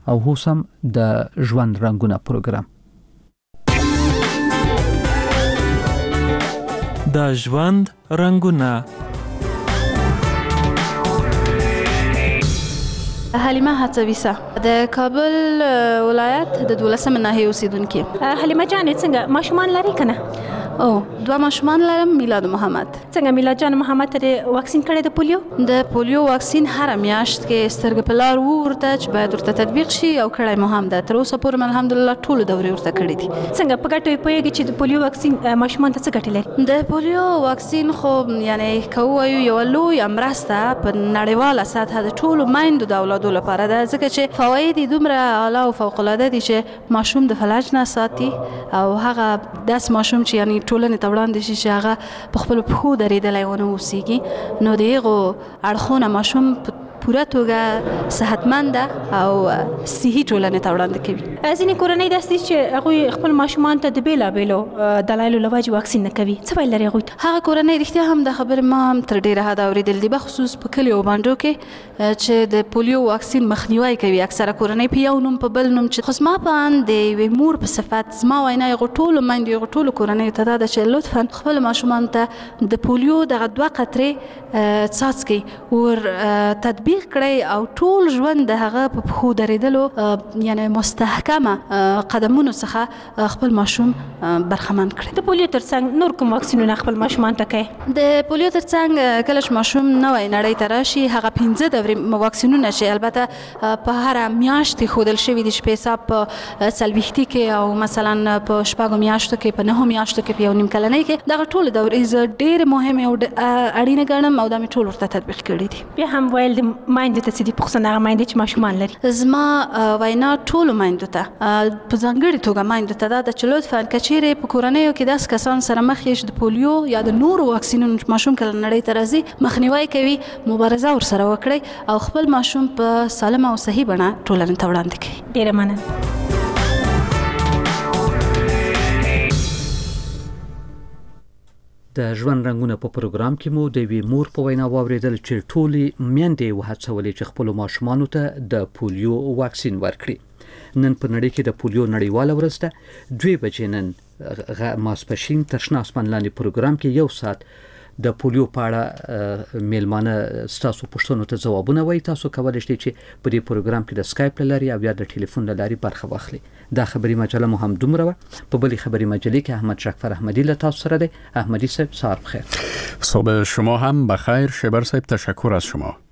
او اوسم د ژوند رنگونه پروګرام. د ژوند رنگونه. حلیمه حڅویسه د کابل ولایت د 12 ناحیه اوسیدونکې. حلیمه جان څنګه ماشومان لري کنه؟ او 2 ماشومان لرم. میلاد محمد. څنګه میلاد جان محمد ته واکسین کړی د پولیو؟ د پولیو واکسین هر میاشت کې سترګ په لار ورته چې باید ورته تطبیق شي او کړای مو هم ده. تر اوسه پورې الحمدلله ټول دورې ورته کړې دي. څنګه په ګټو پوهیږي چې د پولیو واکسین ماشومان ته څه ګټې لري؟ د پولیو واکسین خو یعنی کوو یو لوی مرسته په نړیواله سطح د ټولو میندو د اولادو لپاره ده، ځکه چې فواید دومره اعلی او فوق العاده دي چې ماشوم د فلج نه ساتي او هغه داس ماشوم چې یعنی ټولنې ته وړاندې شي چې هغه په خپل پښو درېدلی ونه اوسېږي، نو د هغو اړخونه ماشوم پوره توګه صحتمند او صحي ټولنې ته وړاندې کوي. ځینې کورنۍ داسې دي چې هغوی خپل ماشومان ته د بېلابېلو دلایلو له وجې واکسین نه کوي. څه ویل لري هغوی ته؟ هغه کورنۍ رښتیا هم د خبرې ما هم تر ډېره حده اورېدل دي، بخصوص په کلیو او بانډو کې چې د پولیو واکسین مخنیوی کوي. اکثره کورنۍ په یو نوم په بل نوم چې خو زما په اند د یوې مور په صفت زما وینا هغو ټولو میندو هغو ټولو کورنیو ته دا ده چې لطفا خپلو ماشومانو ته د پولیو دغه 2 قطرې څاڅکي ور تطبیق کړئ او ټول ژوند د هغه په پښو درېدلو یعنی مستحکمه قدمونو څخه خپل ماشوم برخمن کړئ. د پولیو ترڅنګ نور کوم واکسینونه خپل ماشومان ته کوي؟ د پولیو ترڅنګ کله چې ماشوم نوی نړۍ ته راشي هغه 15 دورې واکسینونه چې البته په هر میاشت ښودل شوي دي چې په حساب په څلوېښتي کې او مثلا په شپږو میاشتو کې په 9 میاشتو کې په یو نیم کلنۍ کې دغه ټولې دورې زه ډېرې مهمې او اړینې ګڼم او دا مې ټول ورته تطبیق کړي دي. بیا هم ویل د میندو ته څه دي پوښتنه هغه میندې چې ماشومان لري؟ زما وینا ټولو میندو ته په ځانګړې توګه میندو ته دا ده چې لطفا که چیرې په کورنیو کې داسې کسان سره مخ یې چې د پولیو یا د نورو واکسینونو ماشوم کله نړۍ ته راځي مخنیوی کوي، مبارزه ورسره وکړئ او خپل ماشوم په سالمه او صحیح بڼه ټولنې ته وړاندې کړئ. ډېره مننه. د ژوند رنگونه په پروګرام کې مو د یوې مور په وینا واورېدل چې ټولې میندې وهڅولې چې خپلو ماشومانو ته د پولیو واکسین ورکړي. نن په نړۍ کې د پولیو نړیواله ورځ ده. 2 بجې نن ماسپښین تر شنه اسمان لاندې پروګرام کې 1 ساعت د پولیو په اړه میلمانه ستاسو پوښتنو ته ځوابونه وایي. تاسو کولی شئ چې په دې پروګرام کې د سکایپ له لارې او یا د ټلیفون له لارې برخه واخلئ. دا خبري مجله مو هم دومره وه. په بلې خبري مجلې کې احمد شکفر احمدی له تاسو سره دی. احمدی صاحب سهار بخیر. صبح شما هم بخیر. شبر صاحب تشکر از شما.